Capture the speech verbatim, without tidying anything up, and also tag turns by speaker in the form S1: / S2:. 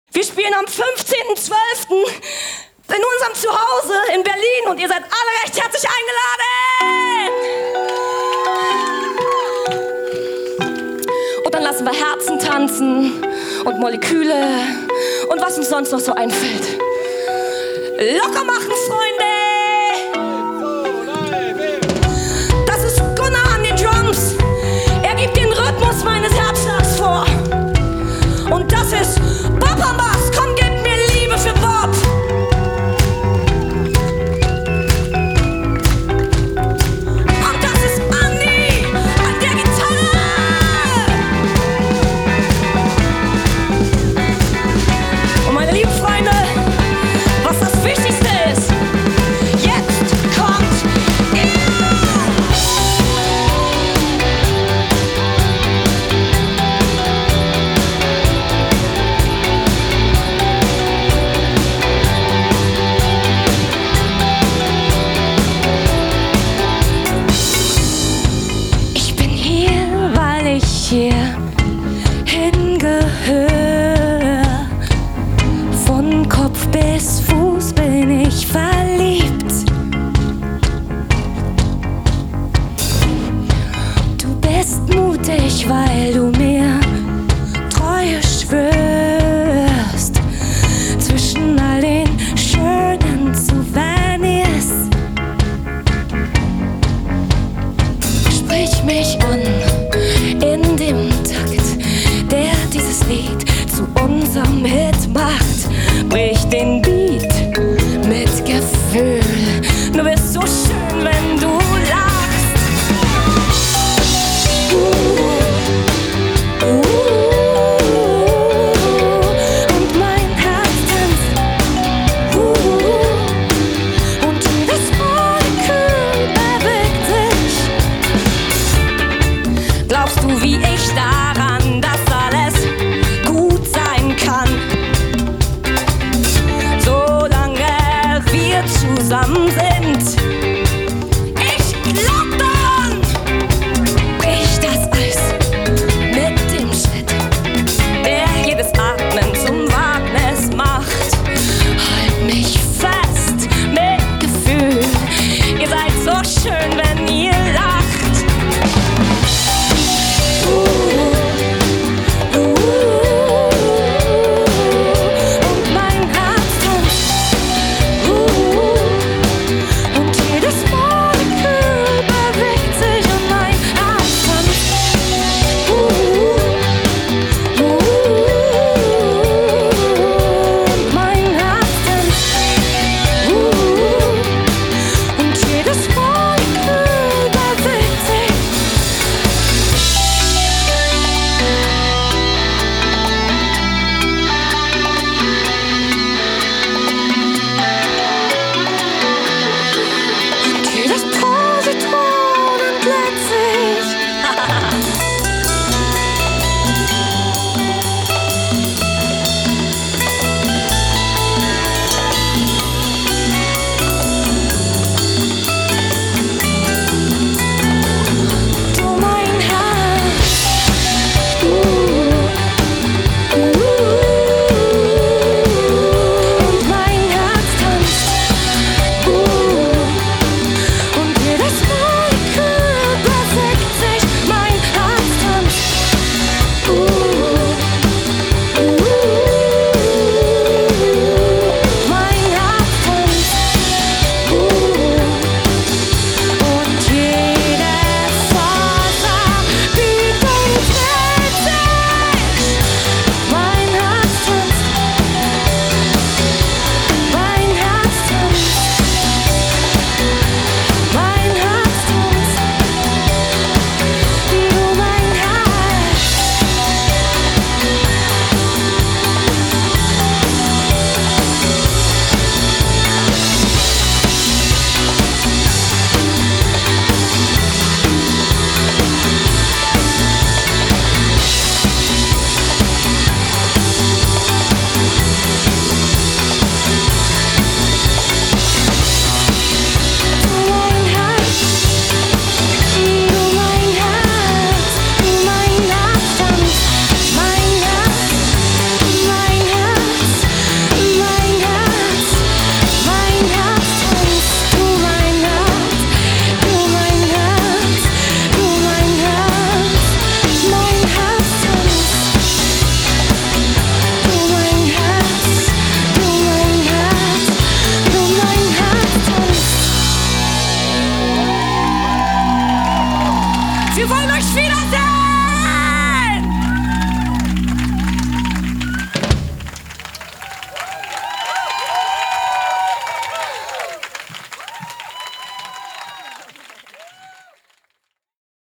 S1: Wir spielen am fünfzehnten zwölften in unserem Zuhause in Berlin und ihr seid alle recht herzlich eingeladen. Und dann lassen wir Herzen tanzen und Moleküle und was uns sonst noch so einfällt. Locker machen, Freunde! Das ist Gunnar an den Drums. Er gibt den Rhythmus meines Herzschlags vor. Und das ist Bob am Bass. Komm, gib mir Liebe für Bob. Und das ist Andi an der Gitarre. Und meine lieben Freunde, was das Wichtigste ist, jetzt kommt ihr. euch wiedersehen.